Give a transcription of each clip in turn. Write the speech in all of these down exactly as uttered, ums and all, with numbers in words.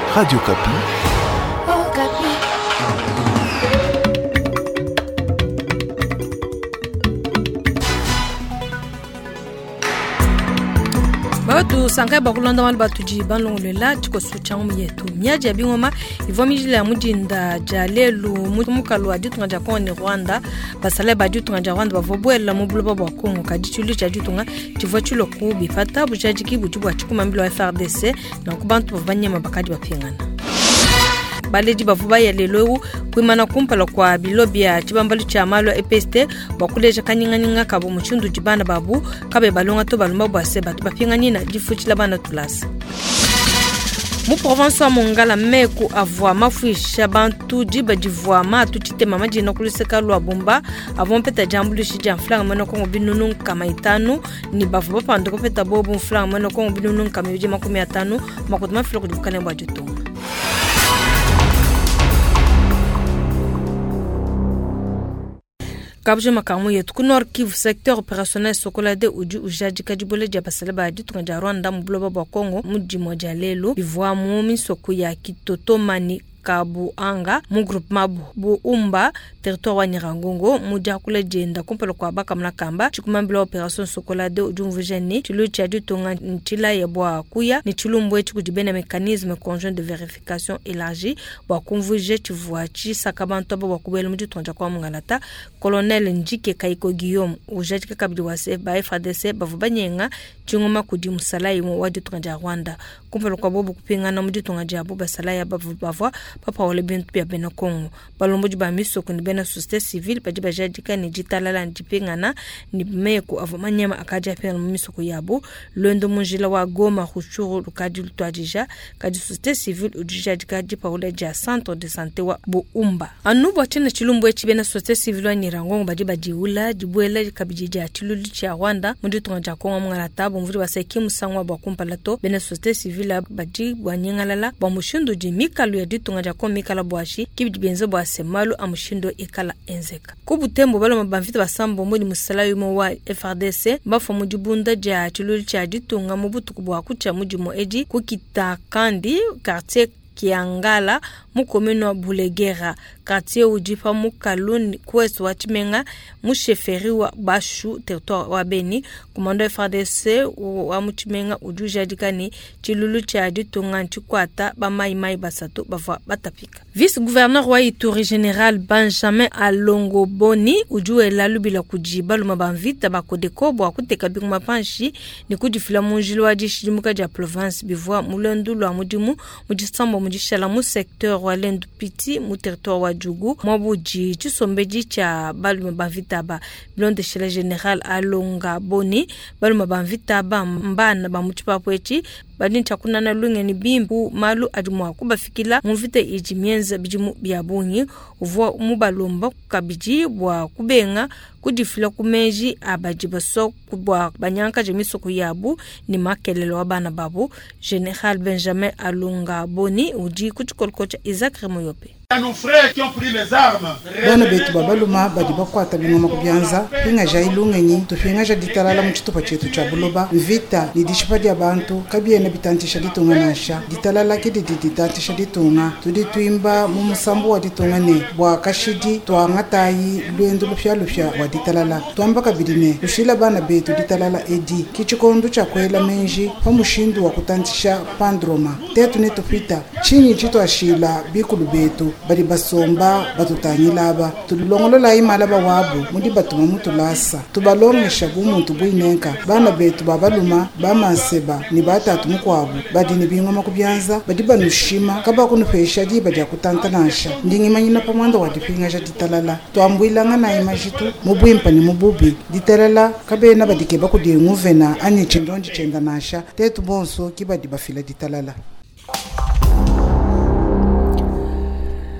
Radio Kapi. Oh, Kapi. Batu sangai bakulanda wal batu ji balong lela tiko suchang yetu miaja bingoma ivomijile ya mujinda jalelu mukalu aditunga jakoni Rwanda basale bajutunga ja Rwanda bavobwela mubuluba bwa Kongo kadichulu jajutunga tivochulo kubi fata bujajiki bujubwa chikuma mbilo F R D C na kubantu bavanyema bakadi bapingana baleji bavuba ya lelo kwimana kumpala kwa bilobi ya chibambalu cha malo E P S T bakuleja kaninganinga kabo muchundu jibana babu kabe balonga to balumba bwase batu bapingani na difuchila bana tulasa mu province wa Mongala meku avwa mafuisha bantu jiba jivwa ma tutite mama jina kuliseka lwa bomba avon peta jambulu shija mflanga mano kongo binunun kama itanu ni bavu bapa ndoko peta bobu mflanga mano kongo binunun kama yuji makumi atanu makutuma filo kujibukane mwa jutunga. Kabje makamu yetu kunor Kivu secteur opérationnel sokolade uju ujaji kajibole jabasale baadi tunga Rwanda mu bloba bwa Kongo muji moja lelo bivwa mu misoko ya Kitotomani Kabu anga mu groupement bu umba territoire wa Nyirangongo muja kule jenda kumpelo kwa baka mnakamba chikumambila operation sokolade ujumvujeni chilu cha dutonga ntila ya bwa kuya ni chilumbwe chikujibena mécanisme conjoint de vérification élargi bwa kumvuje chivwa chi sakabanto bwa kubelo muji tonja kwa mungalata colonel Njike Kaiko Guillaume ujajika kabili wase ba F R D C bavubanyenga chingoma kudi musalayi mu wadi tonja Rwanda kumpelo kwa bobu kupingana muji tonga jabu basalaya bavu bavwa papa wale bintu bya bena Kongo balomboji ba misoko ni bena société civile pa jiba jadika ni jitalala njipengana ni meko avomanyama akaja pena misoko yabo londo munjila wa Goma Ruchuru lukadi lutwadija kadi société civile ujijadika jipa wale ja centre de santé wa Buumba anubo chena chilumbu echi bena société civile wa Nyirangongo bajiba jiula jibuela kabijija tilulu cha Rwanda mundi tonja Kongo mngala tabu mvuri waseki musangwa bwa kumpalato bena société civile baji bwanyengalala bwa mushindu jimika lu ya ditunga ja komikala bwashi kibibenzo bwa semalu amushindo ikala enzeka kubutembo balo mabamfita basambo muri musala yumo wa F R D C bafo mujibunda ja chilulu cha ditunga mubutuku bwa kucha mujimo eji kukita kandi quartier Kiangala mukomeno wa Bulegera quartier ujipa mukaluni kwesi wachimenga musheferi wa Bashu territoire wa Beni komando F R D C wa muchimenga ujuja dikani chilulu cha ditunga nchikwata bamai mai basatu bava batapika vice gouverneur wa Ituri général Benjamin Alongo Boni ujue lalubila kujiba lumabamvita bakodeko bwa kuteka binguma panshi ni kujifila munjilo wa jishimuka ja province bivwa mulendu wa mudimu mujisambo mujishala mu secteur wa Lendu Piti mu territoire wa Jugu mwabuji chisombeji cha baluma bamvita ba blonde chez le général Alonga Boni baluma bamvita ba mbana ba muchipapo echi badin chakuna na lunge ni bimbu malu adumwa kubafikila muvite ijimienza bijimu biabunyi uvwa mubalomba kabiji bwa kubenga kudifila kumeji abajibaso kubwa banyanka jemiso kuyabu ni makelelo wabana babu Général Benjamin Alonga Boni uji kuchukolkocha Isaac Remoyope. Nos frères qui ont pris les armes. Bana betu babaluma badi bakwata bingoma kubyanza pinga jailungenyi tufinga jaditalala muchitupa chetu cha buloba vita lidishipadi abantu kabiene bitantisha ditunga nasha ditalala kidi ditantisha ditunga tudituimba mu musambu wa ditunga ne bwa kashidi twangatayi lwendo lupya lupya wa ditalala twamba kabidine ushila bana betu ditalala edi kichikondo cha kwela menji pamushindu wa kutantisha pandroma tetu ne tupita chinyi chito ashila bikulu betu bari basomba batutanyilaba tulongolola imalaba wabo mudi batuma mutulasa tubalongesha bumuntu bwinenka bana betu babaluma bamaseba ni batatu mukwabo badi ni bingoma kubyanza badi banushima kaba kunufesha di badi kutantanasha ndingimanyina pamwanda wa dipinga ja ditalala twambwilanga na imajitu mubwimpa ni mububi ditalala kabena badike bakudi nguvena ani chindonji chendanasha tetu bonso kibadi bafila ditalala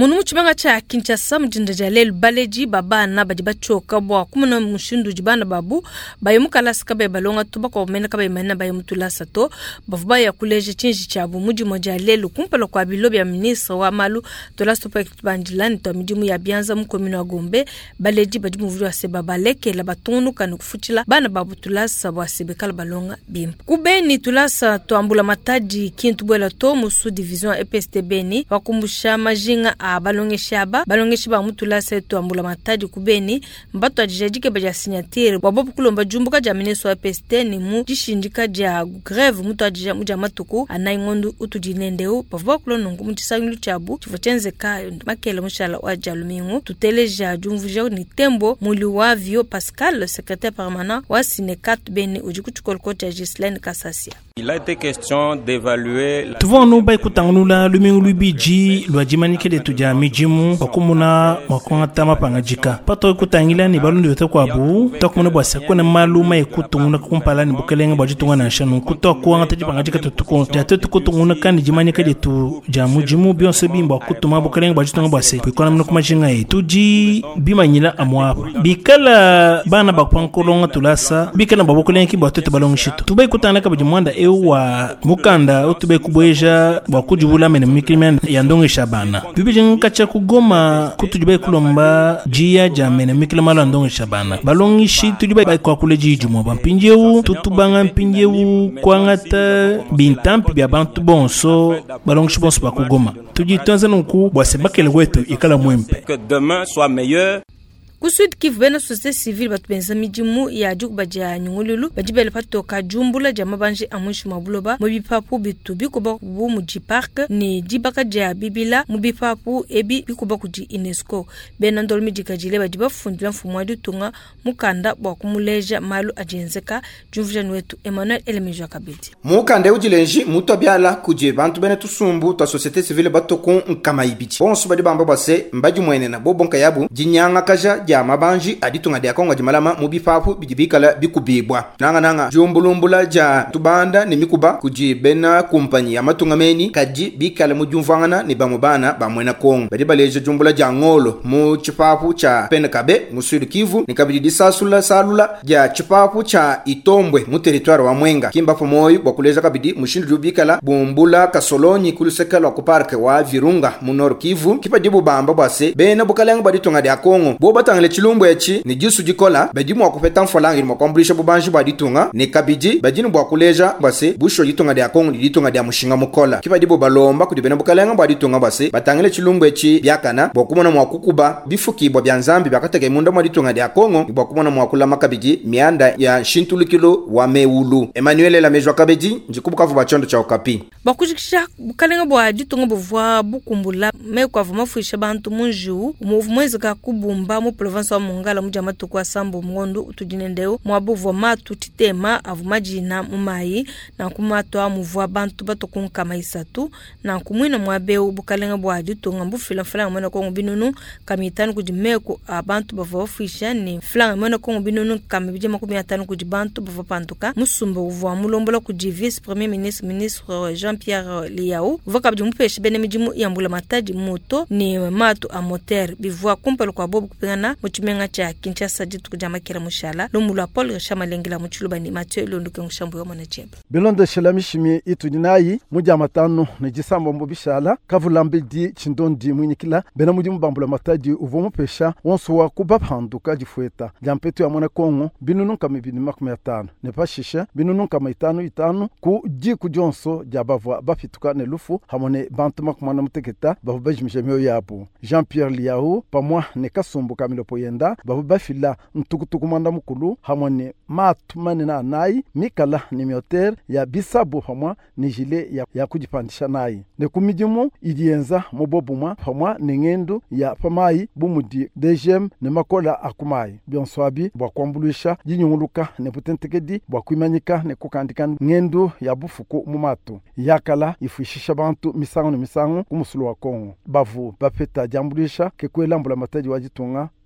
Munu muchimanga cha Kinshasa mjinda jalel baleji baba na badi bachoka bwa kumuna mushindu jibana babu bayumukala sikabe balonga tuba ko mena kabe mena bayumutula sato bavuba ya kuleje chinji chabu muji moja lelu kumpalo kwa bilobi ya ministre wa malu tola stopa bandilani to midimu ya bianza mkomino wa Gombe baleji badi muvuri wa seba baleke la batunu kanu kufutila bana babu tulasa wa sebekala balonga bim kubeni tulasa to ambula mataji kintu bwela to musu division E P S T Beni wakumbusha majinga a balongesha ba balongesha ba mutula setu ambula mataji kubeni mbato ajijajike baja signature wabopu kulomba jumbuka jamine so E P S T ni mu jishindika ja greve mutu ajija muja matuku anaingondu utujinendeu pavwa kulonungu mutisangilu chabu chifochenze ka makele mushala wa jalumingu tuteleja jumvuja ni tembo muli wavyo Pascal le secrétaire permanent wa Sinekat Beni ujikuchukolkote ya Gislaine Kassasia. Il a été question d'évaluer la... Tuvo no bai kutangula lumingu lubiji lwajimanike de tuja mijimu wakumuna wakonga tama pangajika pato kutangila ni balundi yote kwa bu takumuna bwasa kuna maluma ekutunguna kumpala ni bukelenga bwajitunga na shanu kuto kuanga taji pangajika tutuko jate tukutunguna kandi jimanike de tuja mujimu bionse bimba kutuma bukelenga bwajitunga bwase kwikona mno kumajinga e tuji bimanyila amwapa bikala bana bakwankolonga tulasa bikala babukelenga kibwate balongishito tubai kutangala kabajimwanda ewa mukanda utube kubweja bakujubula mene mikrimene yandonge shabana bibijin kacha kugoma kutujube kulomba jia jamene mikrimala ndonge shabana balongishi tujube ba kwa kuleji jumo bampinjewu tutubanga mpinjewu kwangata bintampi bya bantu bonso balongishi bonso bakugoma tujitanza nku bwasebakele wetu ikala mwempe que demain soit meilleur. Kusud Kivu bena société civile batu benza mijimu ya juk baja nyungululu bajibele pato ka jumbula jama banje amushu mabuloba mubipapu bitu bikuba kubu muji park ni jibaka ja bibila mubipapu ebi bikuba kuji UNESCO bena ndol mijika jile bajiba fundila mfumu tunga mukanda bwa kumuleja malu ajenzeka jumvuja wetu Emmanuel Elemejo Kabiti mukanda ujilenji muto byala kuje bantu bena tusumbu ta société civile batoko nkama ibichi bonso badi bamba base mbaji mwene na bobonka yabu jinyanga kaja ya mabanji aditunga dia konga jimalama mubifafu bijibikala bikubibwa nanga nanga jumbulumbula ja tubanda ni mikuba kujibena kumpanyi ya matungameni kaji bikala mujumvangana ni bamubana bamwena kongo badibaleje jumbula ja ngolo mu chifafu cha Penkabe musudi Kivu ni kabidi sasula salula ja chifafu cha Itombwe mu territoire wa Mwenga kimba fomoyi bakuleza kabidi mushindu jubikala bumbula kasolonyi kulusekala ku parke wa Virunga mu Nord Kivu kipadibu bamba bwase bena bukalanga baditunga dia kongo boba le chilumbu echi ni jisu jikola bedimu wakupeta mfolangi mwakwambulisha bubanji bwa ditunga ni kabiji bajini bwa kuleja bwase busho ditunga dia kongo ditunga dia mushinga mukola kiba dibo balomba kudibena bukalenga bwa ditunga bwase batangile chilumbu echi byakana bwa kumona mwakukuba bifuki bwa byanzambi byakatege munda mwa ditunga dia kongo bwa kumona mwakula makabiji mianda ya shintulikilo wa meulu Emmanuel Elemejo Kabedi njikubuka vuba chondo cha Okapi bakujikisha bukalenga bwa ditunga bwa bukumbula mekwa vuma fuisha bantu munju umuvumwezi ka kubumba mu province wa Mongala mujama tukwa sambo mngondo utujinendeo mwabuvo matu titema avumajina mumayi na kumato amuvwa bantu batokunka maisatu na kumwina mwabeu bukalenga bwa ditunga mbufila fala mwana ko binunu kamitanu kujimeko abantu bavofisha ni fla mwana ko binunu kamibije makumi atanu kujibantu bavopantuka musumba uvwa mulombola kuji vice premier ministre ministre Jean-Pierre Liao vokabje mupeshe bene mijimu yambula mataji moto ni matu a moteur bivwa kumpelo kwa bobu kupengana muchimenga cha Kinshasa jitu kujama kira mushala lomulwa Paul Rashama lengila muchuluba ni Mathieu Londuke ngushambu yo mwana chemba Belondo shelamishimi itujinayi mujama tano ne jisambo mbobishala kavulambe di chindondi mwinyikila bena mujimu bambula mataji uvomu pesha wonso wa kubaphanduka jifueta jampetu ya mwana kongo binunu kama bini makumi atano ne pashisha binunu kama itano itano ku ji kujonso jabavwa bafituka ne lufu hamone bantu makumana muteketa bavubajimishamyo yapo Jean-Pierre Liao pamwa ne kasumbu kamilo poyenda babu bafila ntukutuku manda mukulu hamone matu manina nai mikala ni mioter ya bisabu hamwa ni jile ya, ya kujipandisha nai ne kumijimu idienza mobobuma hamwa ne ngendo ya pamai bumudi dejem ne makola akumai bionswabi bwa kwambuluisha jinyunguluka ne putentekedi bwa kuimanyika ne kukandika ngendo ya bufuku mumatu yakala ifishisha bantu misango ne misango kumusulu wa Kongo bavu bapeta jambulisha kekwelambula mataji wajitunga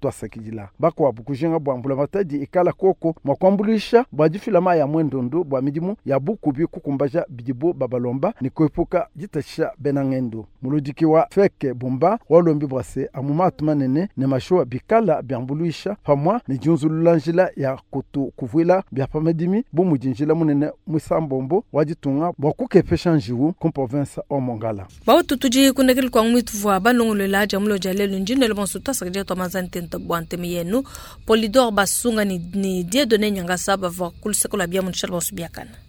twasakijila bakwa bukujenga bwambula matadi ikala koko mwakwambulisha bwajifilama ya mwendondo bwa midimu ya buku bi kukumbaja bijibo babalomba ni kuepuka jitasha benangendo muludikiwa feke bumba walombi bwase amumatu manene ne mashoa bikala byambuluisha pamwa ni junzululanjila ya kutu kuvwila bya pamedimi bumujinjila munene mwisambombo wajitunga bwakukepesha njiwu ku province omongala bawo tutuji kunekil kwa mwitu vwa balongolo la jamulo jalelu njine le bonso tasakje to mazantento bwante miyenu polidor basunga ni ni die donne nyanga saba vwa kulsekola bya munshal bonso byakana